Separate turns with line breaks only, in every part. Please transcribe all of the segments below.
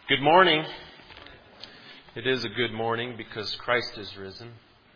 Good morning. It is a good morning because Christ is risen.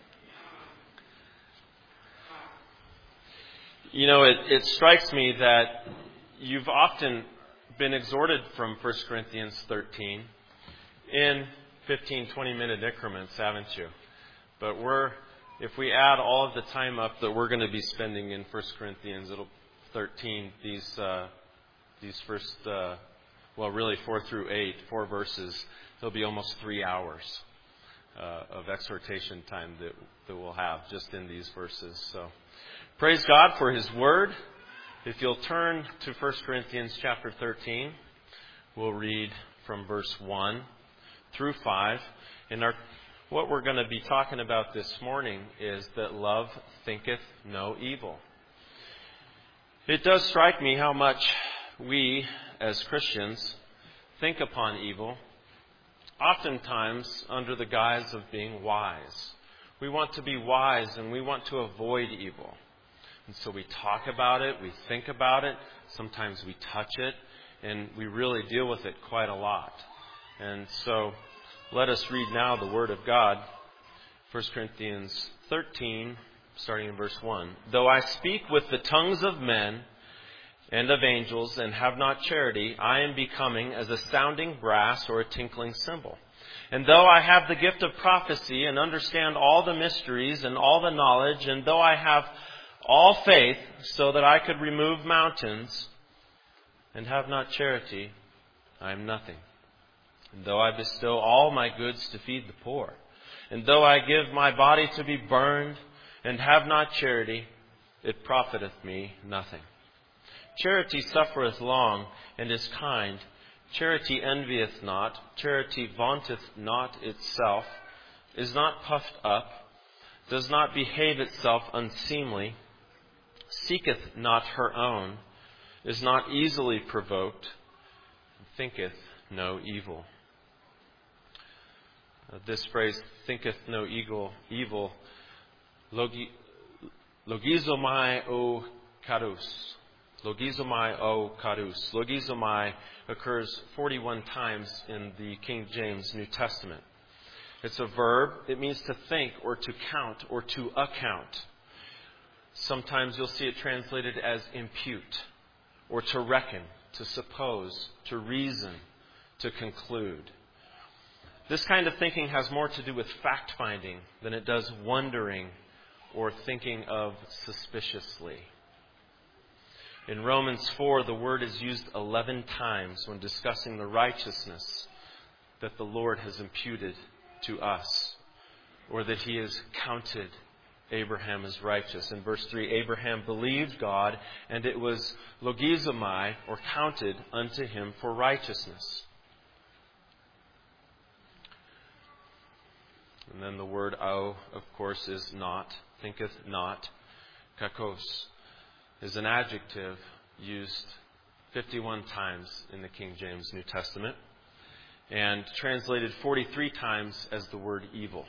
You know, it strikes me that you've often been exhorted from 1 Corinthians 13 in 15, 20-minute increments, haven't you? But if we add all of the time up that we're going to be spending in 1 Corinthians 13, these first, really 4 through 8, 4 verses, there'll be almost 3 hours of exhortation time that we'll have just in these verses. So praise God for His Word. If you'll turn to 1 Corinthians chapter 13, we'll read from verse 1 through 5. And what we're going to be talking about this morning is that love thinketh no evil. It does strike me how much we, as Christians, think upon evil, oftentimes under the guise of being wise. We want to be wise and we want to avoid evil. And so we talk about it, we think about it, sometimes we touch it, and we really deal with it quite a lot. And so let us read now the Word of God. 1 Corinthians 13, starting in verse 1. Though I speak with the tongues of men and of angels, and have not charity, I am becoming as a sounding brass or a tinkling cymbal. And though I have the gift of prophecy, and understand all the mysteries and all the knowledge, and though I have all faith, so that I could remove mountains, and have not charity, I am nothing. And though I bestow all my goods to feed the poor, and though I give my body to be burned, and have not charity, it profiteth me nothing. Charity suffereth long, and is kind. Charity envieth not. Charity vaunteth not itself, is not puffed up, does not behave itself unseemly, seeketh not her own, is not easily provoked, thinketh no evil. This phrase, thinketh no evil, logizomai o karus. Logizomai o karus. Logizomai occurs 41 times in the King James New Testament. It's a verb. It means to think or to count or to account. Sometimes you'll see it translated as impute or to reckon, to suppose, to reason, to conclude. This kind of thinking has more to do with fact-finding than it does wondering or thinking of suspiciously. In Romans 4, the word is used 11 times when discussing the righteousness that the Lord has imputed to us, or that He has counted Abraham as righteous. In verse 3, Abraham believed God, and it was logizomai, or counted unto him for righteousness. And then the word o, of course, is not, thinketh not. Kakos is an adjective used 51 times in the King James New Testament and translated 43 times as the word evil.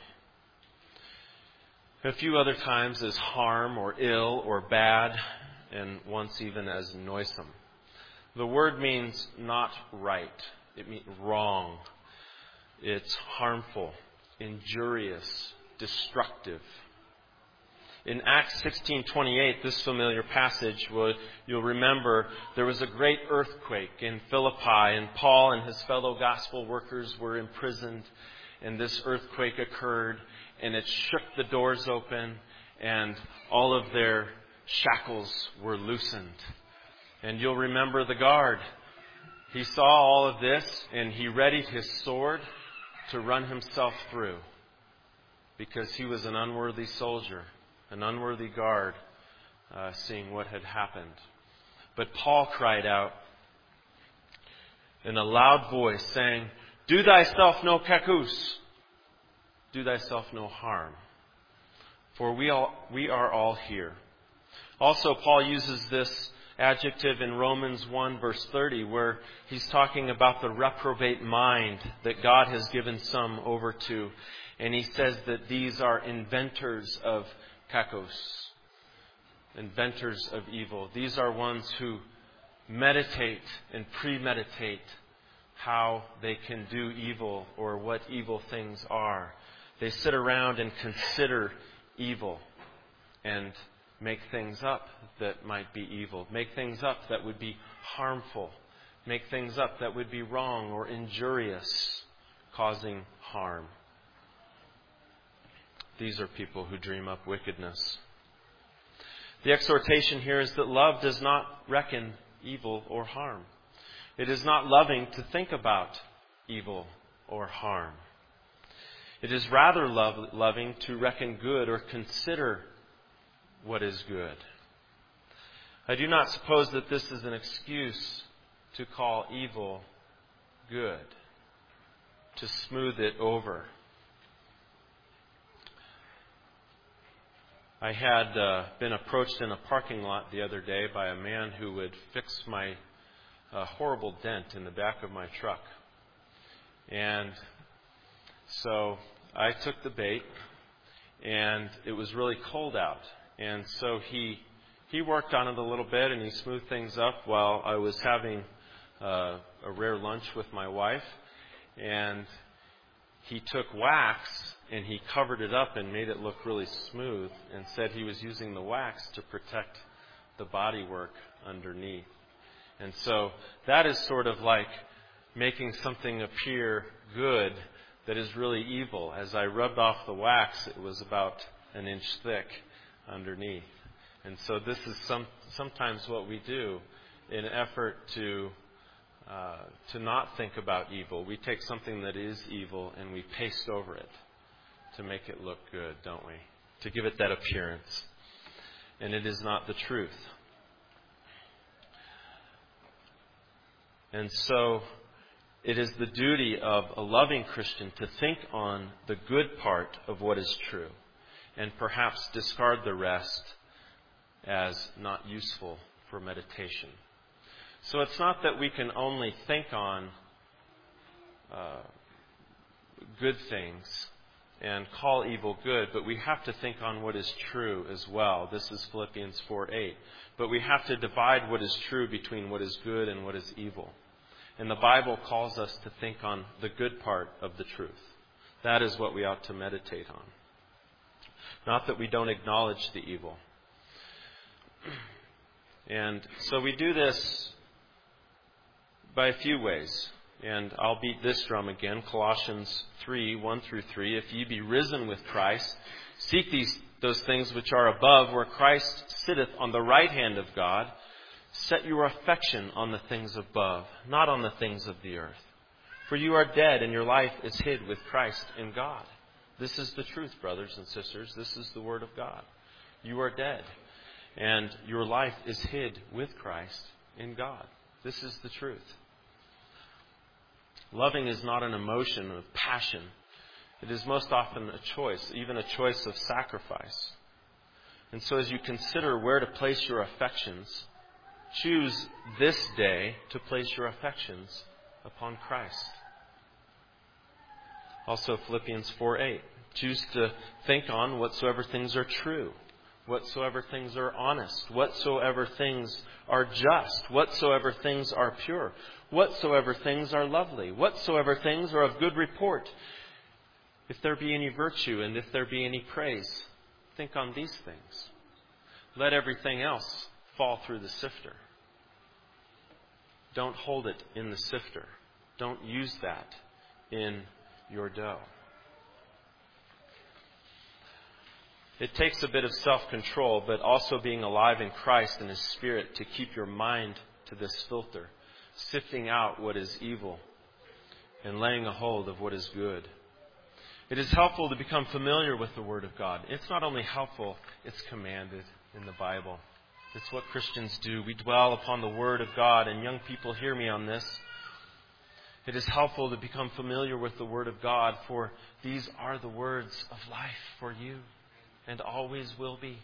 A few other times as harm or ill or bad, and once even as noisome. The word means not right. It means wrong. It's harmful, injurious, destructive. In Acts 16:28, this familiar passage, you'll remember there was a great earthquake in Philippi, and Paul and his fellow gospel workers were imprisoned, and this earthquake occurred, and it shook the doors open, and all of their shackles were loosened. And you'll remember the guard. He saw all of this, and he readied his sword to run himself through, because he was an unworthy soldier, an unworthy guard, seeing what had happened. But Paul cried out in a loud voice, saying, Do thyself no kakus, do thyself no harm, for we are all here. Also, Paul uses this adjective in Romans 1 verse 30, where he's talking about the reprobate mind that God has given some over to. And he says that these are inventors of kakos, inventors of evil. These are ones who meditate and premeditate how they can do evil or what evil things are. They sit around and consider evil and make things up that might be evil, make things up that would be harmful, make things up that would be wrong or injurious, causing harm. These are people who dream up wickedness. The exhortation here is that love does not reckon evil or harm. It is not loving to think about evil or harm. It is rather loving to reckon good or consider what is good. I do not suppose that this is an excuse to call evil good, to smooth it over. I had been approached in a parking lot the other day by a man who would fix my horrible dent in the back of my truck. And so I took the bait, and it was really cold out. And so he worked on it a little bit, and he smoothed things up while I was having a rare lunch with my wife. And he took wax and he covered it up and made it look really smooth, and said he was using the wax to protect the bodywork underneath. And so that is sort of like making something appear good that is really evil. As I rubbed off the wax, it was about an inch thick underneath. And so this is sometimes what we do in an effort to not think about evil. We take something that is evil and we paste over it to make it look good, don't we? To give it that appearance. And it is not the truth. And so it is the duty of a loving Christian to think on the good part of what is true and perhaps discard the rest as not useful for meditation. So it's not that we can only think on good things and call evil good, but we have to think on what is true as well. This is Philippians 4:8. But we have to divide what is true between what is good and what is evil. And the Bible calls us to think on the good part of the truth. That is what we ought to meditate on. Not that we don't acknowledge the evil. And so we do this by a few ways. And I'll beat this drum again. Colossians 3:1-3. If ye be risen with Christ, seek those things which are above, where Christ sitteth on the right hand of God. Set your affection on the things above, not on the things of the earth. For you are dead, and your life is hid with Christ in God. This is the truth, brothers and sisters. This is the Word of God. You are dead, and your life is hid with Christ in God. This is the truth. Loving is not an emotion of passion. It is most often a choice, even a choice of sacrifice. And so as you consider where to place your affections, choose this day to place your affections upon Christ. Also Philippians 4:8. Choose to think on whatsoever things are true, whatsoever things are honest, whatsoever things are just, whatsoever things are pure, whatsoever things are lovely, whatsoever things are of good report. If there be any virtue and if there be any praise, think on these things. Let everything else fall through the sifter. Don't hold it in the sifter. Don't use that in your dough. It takes a bit of self-control, but also being alive in Christ and His Spirit to keep your mind to this filter, sifting out what is evil and laying a hold of what is good. It is helpful to become familiar with the Word of God. It's not only helpful, it's commanded in the Bible. It's what Christians do. We dwell upon the Word of God, and young people, hear me on this. It is helpful to become familiar with the Word of God, for these are the words of life for you, and always will be.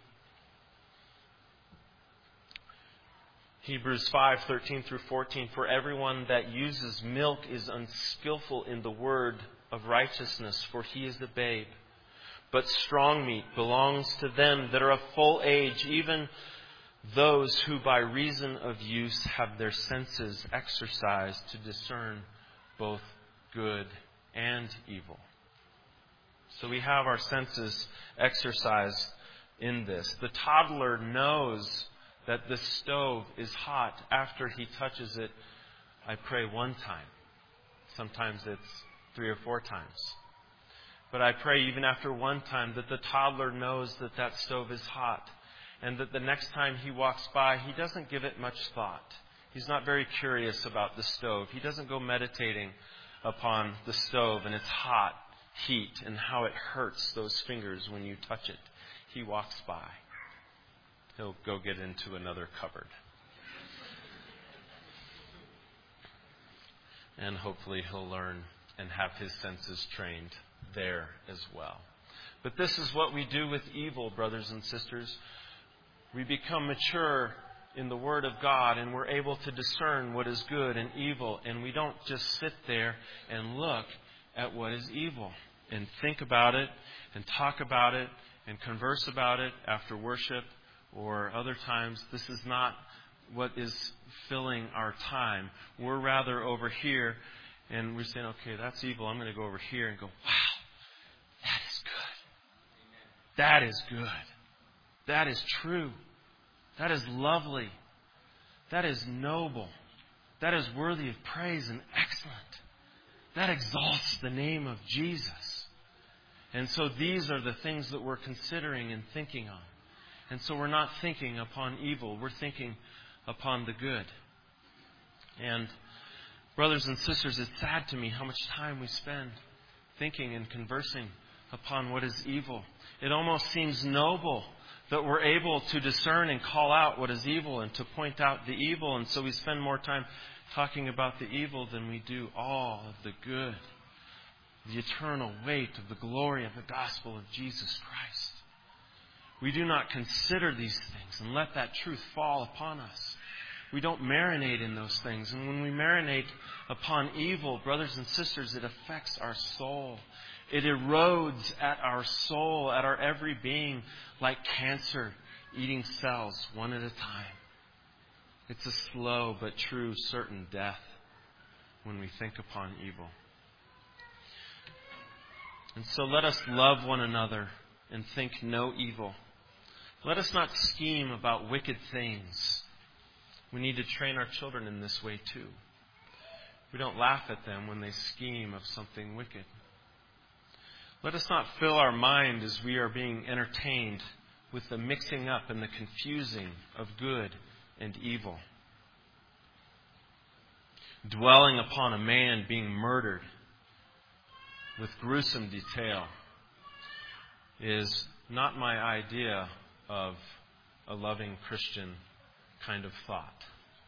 Hebrews 5:13-14. For everyone that uses milk is unskillful in the word of righteousness, for he is a babe. But strong meat belongs to them that are of full age, even those who by reason of use have their senses exercised to discern both good and evil. So we have our senses exercised in this. The toddler knows that the stove is hot after he touches it, I pray, one time. Sometimes it's 3 or 4 times. But I pray even after one time that the toddler knows that that stove is hot, and that the next time he walks by, he doesn't give it much thought. He's not very curious about the stove. He doesn't go meditating upon the stove and its hot heat and how it hurts those fingers when you touch it. He walks by. He'll go get into another cupboard. And hopefully he'll learn and have his senses trained there as well. But this is what we do with evil, brothers and sisters. We become mature in the Word of God, and we're able to discern what is good and evil. And we don't just sit there and look at what is evil and think about it and talk about it and converse about it after worship or other times. This is not what is filling our time. We're rather over here, and we're saying, okay, that's evil. I'm going to go over here and go, wow, that is good. That is good. That is true. That is lovely. That is noble. That is worthy of praise and excellent. That exalts the name of Jesus. And so these are the things that we're considering and thinking on. And so we're not thinking upon evil. We're thinking upon the good. And brothers and sisters, it's sad to me how much time we spend thinking and conversing upon what is evil. It almost seems noble that we're able to discern and call out what is evil and to point out the evil. And so we spend more time talking about the evil than we do all of the good, the eternal weight of the glory of the gospel of Jesus Christ. We do not consider these things and let that truth fall upon us. We don't marinate in those things. And when we marinate upon evil, brothers and sisters, it affects our soul. It erodes at our soul, at our every being, like cancer eating cells one at a time. It's a slow but true, certain death when we think upon evil. And so let us love one another and think no evil. Let us not scheme about wicked things. We need to train our children in this way too. We don't laugh at them when they scheme of something wicked. Let us not fill our mind as we are being entertained with the mixing up and the confusing of good and evil. Dwelling upon a man being murdered with gruesome detail is not my idea of a loving Christian kind of thought.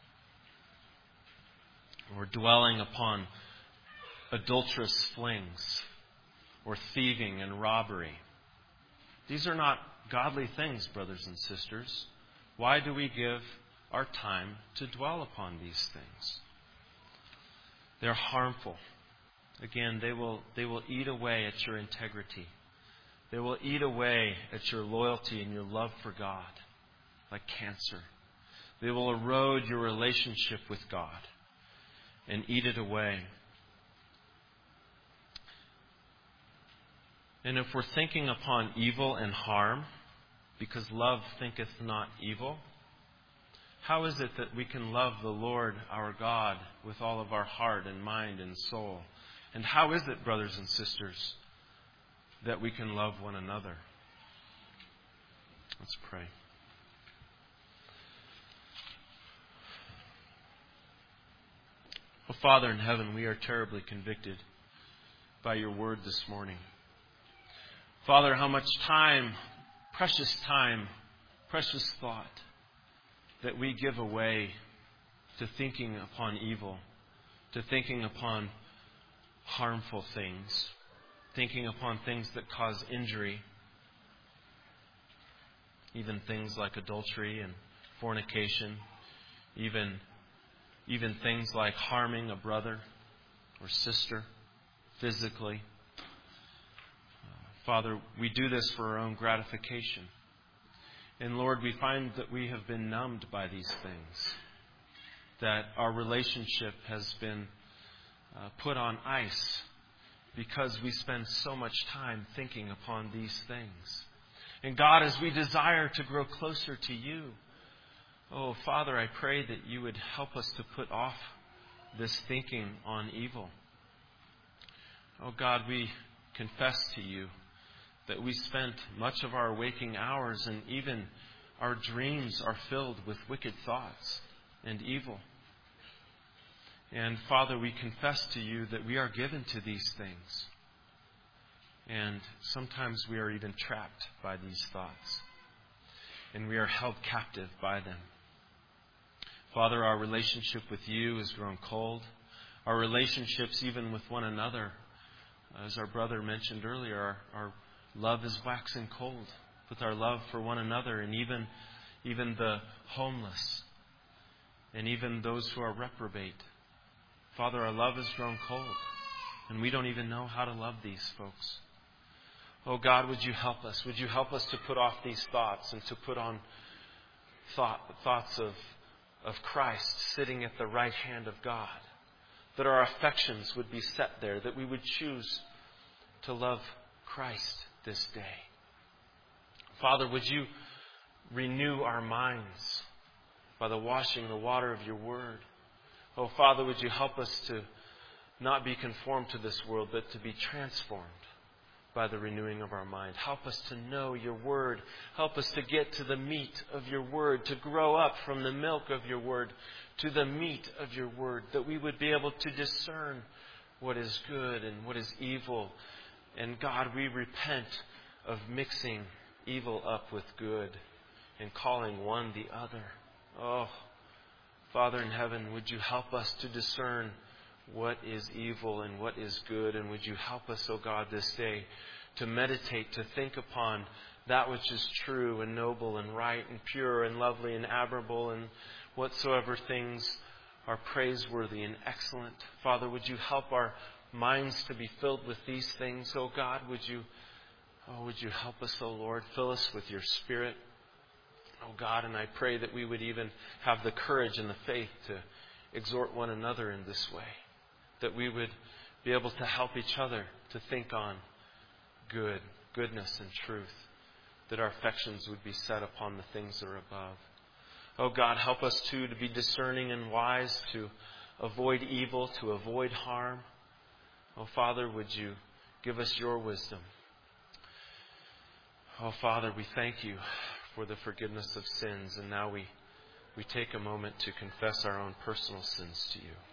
Or dwelling upon adulterous flings or thieving and robbery. These are not godly things, brothers and sisters. Why do we give our time to dwell upon these things? They're harmful. Again, they will eat away at your integrity. They will eat away at your loyalty and your love for God like cancer. They will erode your relationship with God and eat it away. And if we're thinking upon evil and harm, because love thinketh not evil, how is it that we can love the Lord our God with all of our heart and mind and soul? And how is it, brothers and sisters, that we can love one another? Let's pray. Oh, Father in heaven, we are terribly convicted by your word this morning. Father, how much time, precious thought that we give away to thinking upon evil, to thinking upon harmful things, thinking upon things that cause injury, even things like adultery and fornication, even things like harming a brother or sister physically. Father, we do this for our own gratification. And Lord, we find that we have been numbed by these things, that our relationship has been put on ice because we spend so much time thinking upon these things. And God, as we desire to grow closer to you, oh, Father, I pray that you would help us to put off this thinking on evil. Oh, God, we confess to you that we spent much of our waking hours and even our dreams are filled with wicked thoughts and evil. And Father, we confess to you that we are given to these things. And sometimes we are even trapped by these thoughts. And we are held captive by them. Father, our relationship with you has grown cold. Our relationships even with one another, as our brother mentioned earlier, our love is waxing cold with our love for one another, and even the homeless and even those who are reprobate. Father, our love has grown cold, and we don't even know how to love these folks. Oh God, would you help us? Would you help us to put off these thoughts and to put on thoughts of Christ sitting at the right hand of God? That our affections would be set there, that we would choose to love Christ this day. Father, would you renew our minds by the washing the water of your word? Oh, Father, would you help us to not be conformed to this world, but to be transformed by the renewing of our mind. Help us to know your word. Help us to get to the meat of your word, to grow up from the milk of your word to the meat of your word, that we would be able to discern what is good and what is evil. And God, we repent of mixing evil up with good and calling one the other. Oh, Father in heaven, would you help us to discern what is evil and what is good? And would you help us, oh God, this day to meditate, to think upon that which is true and noble and right and pure and lovely and admirable, and whatsoever things are praiseworthy and excellent. Father, would you help our minds to be filled with these things, oh God? Would you help us, oh Lord? Fill us with your Spirit, oh God, and I pray that we would even have the courage and the faith to exhort one another in this way. That we would be able to help each other to think on goodness and truth. That our affections would be set upon the things that are above. Oh God, help us too to be discerning and wise, to avoid evil, to avoid harm. Oh Father, would you give us your wisdom? Oh Father, we thank you for the forgiveness of sins, and now we take a moment to confess our own personal sins to you.